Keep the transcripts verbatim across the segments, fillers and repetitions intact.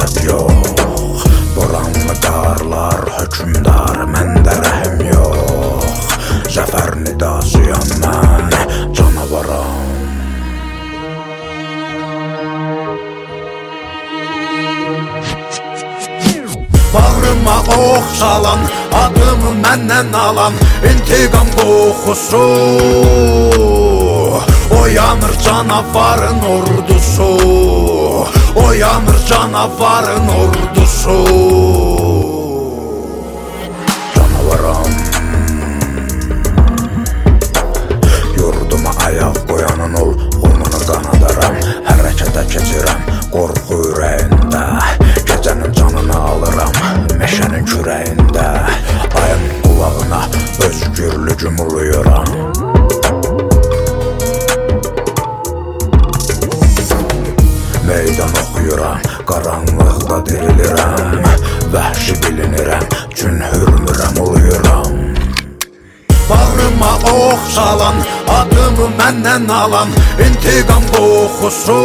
ədəb yox. Boranlı qarlar hökümdar, məndə rəhim yox. Zəfər nidasıyam mən, canavaram. Bağrıma ox salan, adımı məndən alan intiqam qoxusu. Oyanır canavarın ordusu, oyanır canavarın ordusu. Canavaram. Yurduma ayaq qoyanın ol, onunu qanadaram. Hərəkətə keçirəm, qorxu ürəyində. Gecənin canını alıram, meşənin kürəyində. Ayın qulağına özgürlüğümü uluyuram. Meydan oxuyuram, qaranlıqda dirilirəm. Vəhşi bilinirəm, gün hürmürəm, uluyuram. Bağrıma ox salan, adımı məndən alan intiqam qoxusu.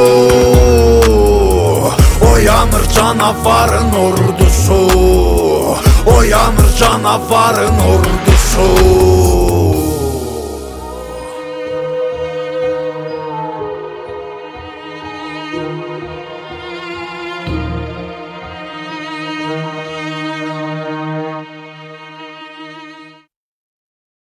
Oyanır canavarın ordusu, oyanır canavarın ordusu.